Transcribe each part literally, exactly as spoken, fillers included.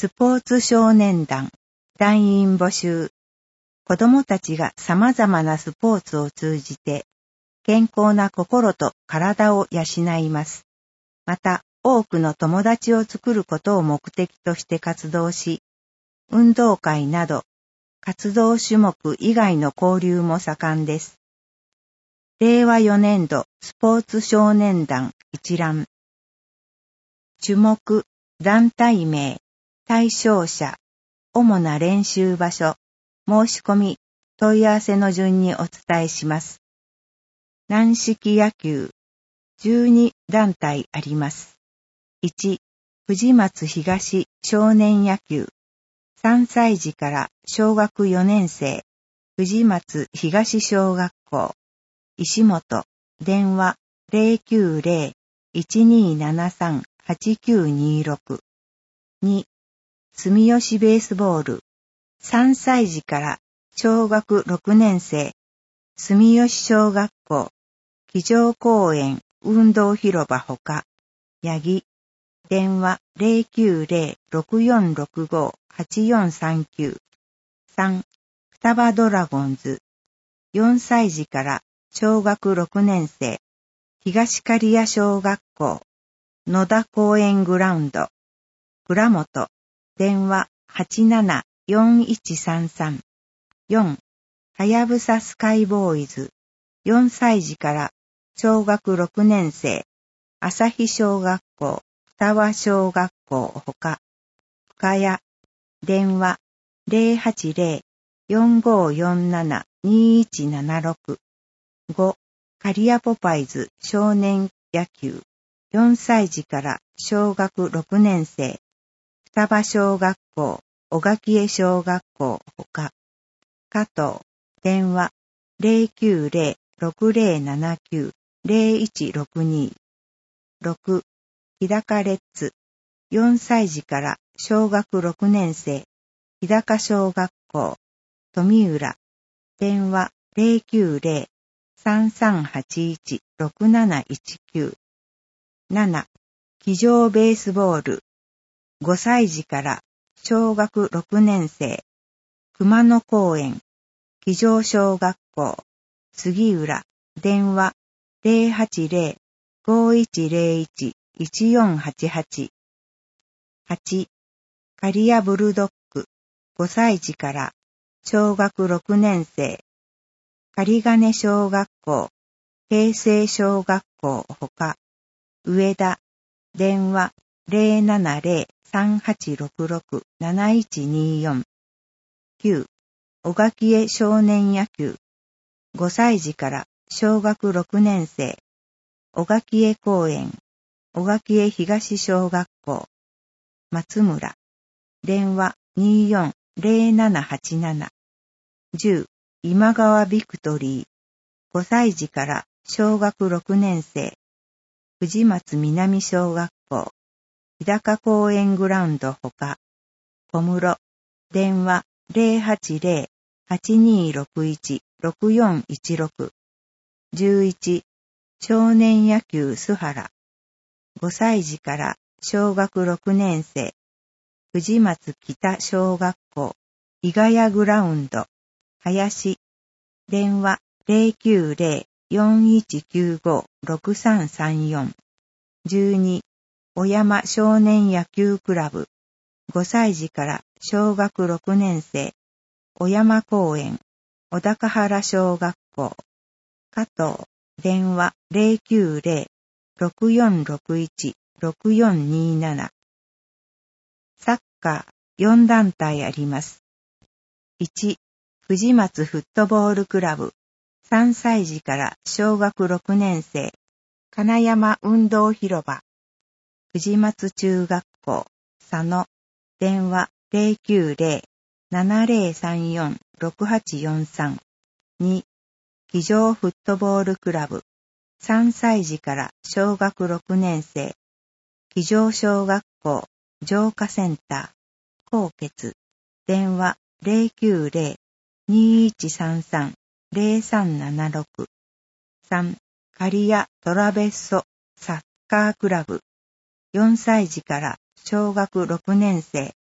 スポーツ少年団、団員募集。子どもたちが様々なスポーツを通じて、健康な心と体を養います。また、多くの友達を作ることを目的として活動し、運動会など、活動種目以外の交流も盛んです。れいわよねんどスポーツ少年団一覧。種目、団体名、対象者、主な練習場所、申し込み、問い合わせの順にお伝えします。軟式野球、じゅうに団体あります。いち、藤松東少年野球、さんさい児から小学よねん生、藤松東小学校、石本、電話 ゼロきゅうゼロ いちにーななさん はちきゅうにーろく。に、住吉ベースボール、さんさい児から小学ろくねん生、住吉小学校、机上公園運動広場ほか、八木、電話 ゼロきゅうゼロ ろくよんろくご はちよんさんきゅう。さん、双葉ドラゴンズ、よんさい児から小学ろくねん生、東刈谷小学校、野田公園グラウンド、倉本、電話 はちななよんいちさんさん。よん、はやぶさスカイボーイズ、よんさい児から小学ろくねん生、朝日小学校、双葉小学校ほか、深谷、電話 ゼロはちゼロ よんごよんなな にいちななろく。ご、刈谷ポパイズ少年野球、よんさい児から小学ろくねん生、双葉小学校、小垣江小学校ほか、加藤、電話 ゼロきゅうゼロ ろくゼロななきゅう ゼロいちろくに。ろく、日高レッツ、よんさい児から小学ろくねん生、日高小学校、富浦、電話 ゼロきゅうゼロ さんさんはちいち ろくなないちきゅう。なな、机上ベースボール、ごさい児から小学ろくねん生、熊野公園、机上小学校、杉浦、電話 ゼロはちゼロ ごいちゼロいち いちよんはちはち。はち、刈谷ブルドッグ、ごさい児から小学ろくねん生、狩金小学校、平成小学校ほか、上田、電話 ゼロななゼロ さんはちろくろく なないちによん。きゅう、小垣江少年野球、ごさい児から小学ろくねん生、小垣江公園、小垣江東小学校、松村、電話 にーよんゼロななはちなな。じゅう、今川ビクトリー、ごさい児から小学ろくねん生、藤松南小学校、日高公園グラウンドほか、小室、電話 ゼロはちゼロ はちにろくいち ろくよんいちろく。じゅういち、少年野球須原、ごさい児から小学ろくねん生、藤松北小学校、伊ヶ谷グラウンド、林、電話 ゼロきゅうゼロ よんいちきゅうご ろくさんさんよん。じゅうに、小山少年野球クラブ、ごさい児から小学ろくねん生、小山公園、小高原小学校、加藤、電話 ゼロきゅうゼロ ろくよんろくいち ろくよんになな。サッカーよん団体あります。いち、藤松フットボールクラブ、さんさい児から小学ろくねん生、金山運動広場、藤松中学校、佐野、電話 ゼロきゅうゼロ ななゼロさんよん ろくはちよんさん。に、机上フットボールクラブ、さんさい児から小学ろくねん生、机上小学校、浄化センター、高血、電話 ゼロきゅうゼロ にいちさんさん ゼロさんななろく。さん、刈谷トラベッソサッカークラブ、よんさい児から小学ろくねん生、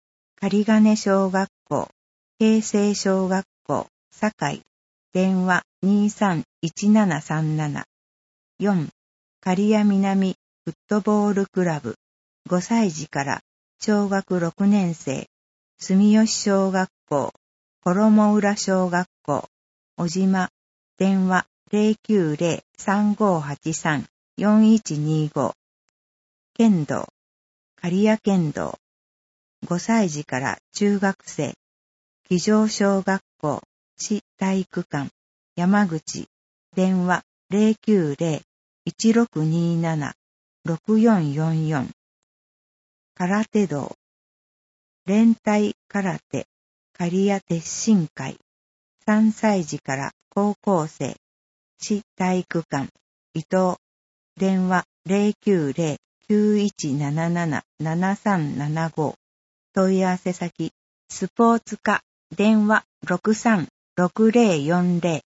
仮金小学校、平成小学校、堺、電話 にさんいちななさんなな。よん、刈谷南フットボールクラブ、ごさい児から小学ろくねん生、住吉小学校、衣浦小学校、小島、電話 ゼロきゅうゼロ さんごはちさん よんいちにご。剣道、刈谷剣道、ごさい児から中学生、木城小学校、市体育館、山口、電話 ゼロきゅうゼロ いちろくになな ろくよんよんよん。空手道、連帯空手、刈谷鉄心会、さんさい児から高校生、市体育館、伊藤、電話 ゼロきゅうゼロ きゅういちなななな ななさんななご。問い合わせ先、スポーツ課、電話 ろくさんろくゼロよんゼロ